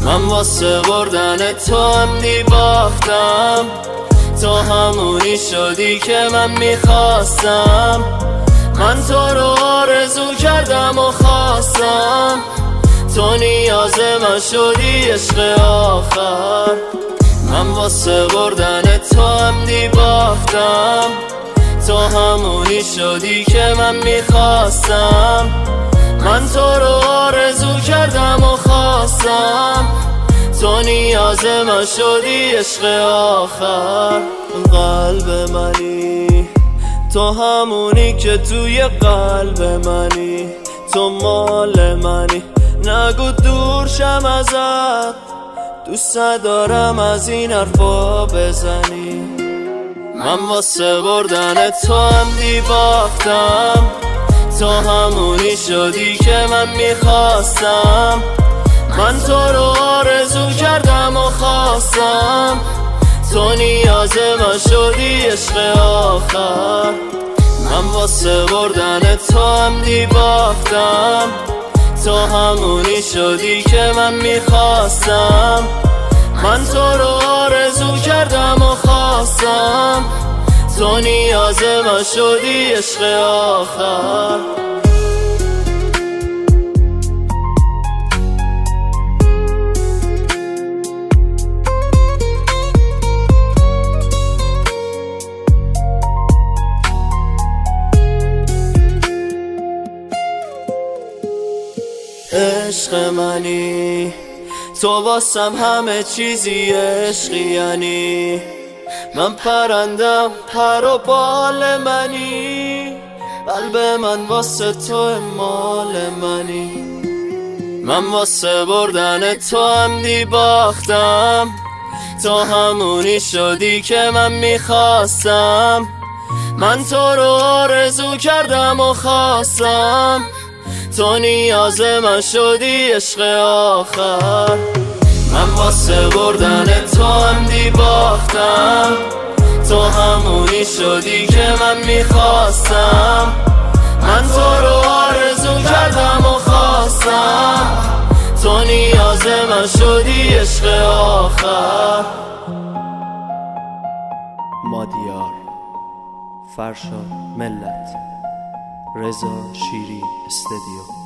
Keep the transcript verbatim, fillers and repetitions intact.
من واسه بردن تو عمدی باختم، تو همونی شدی که من میخواستم. من تو رو آرزو کردم و خواستم، تو نیاز من شدی عشق آخر. من واسه بردن تو عمدی باختم، تو همونی شدی که من میخواستم. من تو رو آرزو کردم و خواستم، تو نیاز من شدی عشق آخر. قلب منی تو همونی که توی قلب منی، تو مال منی نگو دور شم ازت، دوست دارم از این حرفا بزنی. من واسه بردن تو عمدی باختم، تو همونی شدی که من میخواستم. من تو رو آرزو کردم و خواستم، تو نیاز من شدی عشق آخر. من واسه بردن تو عمدی باختم، تو همونی شدی که من میخواستم. من تو رو آرزو کردم و خواستم، تو نیاز من شدی عشق آخر. عشق منی تو واسم همه چیزی، عشقی یعنی من پرندم پر و بال منی، قلب من واسه تو مال منی. من واسه بردن تو عمدی باختم، تو همونی شدی که من میخواستم. من تو رو آرزو کردم و خواستم، تو نیاز من شدی عشق آخر. من واسه بردن تو عمدی باختم، تو همونی شدی که من میخواستم. من تو رو آرزو کردم و خواستم، تو نیاز من شدی عشق آخر. مادیار، فرشاد ملت، رضا شیری استودیو.